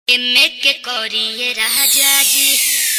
एमे के करिए राजा जी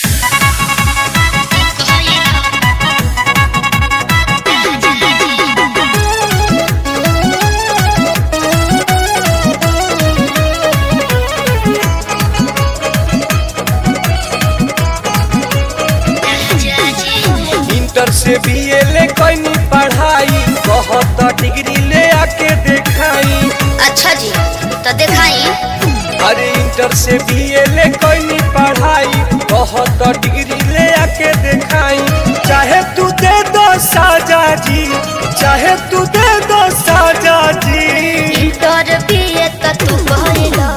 इंटर से बीए ले कोई पढ़ाई बहुत डिग्री ले आके दिखाई। अच्छा जी तो दिखाई। अरे इंटर से बीए ले कोई पढ़ाई बहुत डिग्री ले आके दिखाई। चाहे तू दे दो साजा जी, चाहे तू दे दो साजा जी। इंटर बीए का तू कहला,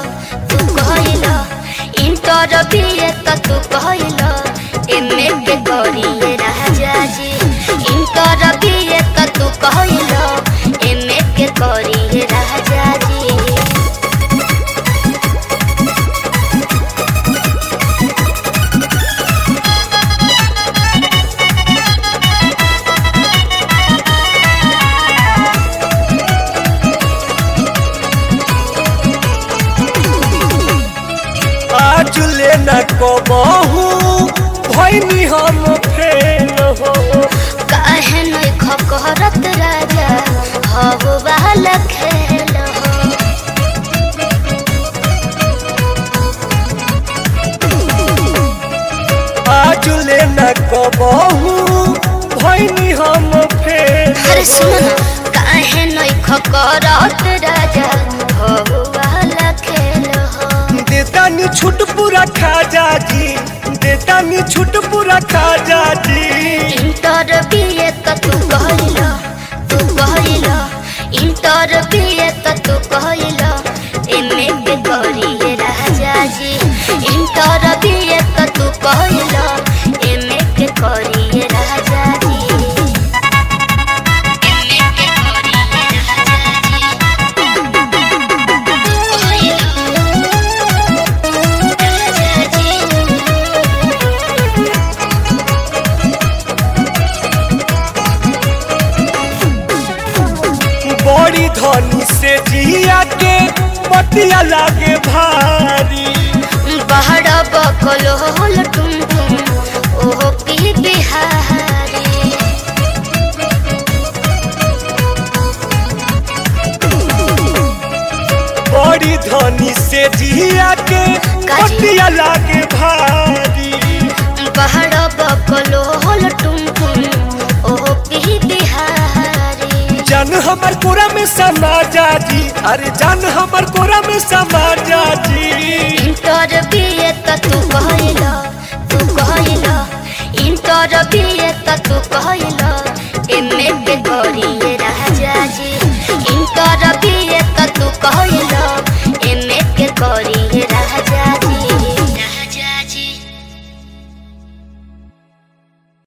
इंटर बीए का तू कहला एमे के करिए राजा जी। इंटर बीए का तू कहला एमे के करिए राजा जी। आज लेना को बहु भैनी हम फेल हो। काहे नहीं खकरत राजा हो वाला खेल हो। आज लेना को बहु भैनी हम फेल। अरे सुनो ना, काहे नहीं खकरत राजा हो वाला खेल हो। देता नी छूट पूरा खाजा जी, देता नी छूट पूरा खाजा जी। इंटर बीए का तू कहला, इंटर बीए का तू कहला एमे के करिए राजा जी। इंटर बीए का तू कहला एमे के करिए राजा जी। एमे के करिए राजा जी। बड़ी धनी से जिया के पतिया लागे भारी। बहरा बकल होल तुम ओहो की बिहारी। बड़ी धनी से जिया के पतिया लागे भारी। बहरा बकल होल तुम ओहो की बिहारी। जान हमर कोरा में समाजा जी, अरे जान हमर कोरा में समाजा जी। इंटर बीए का तू कहला, इंटर बीए का तू कहला एमे के करिए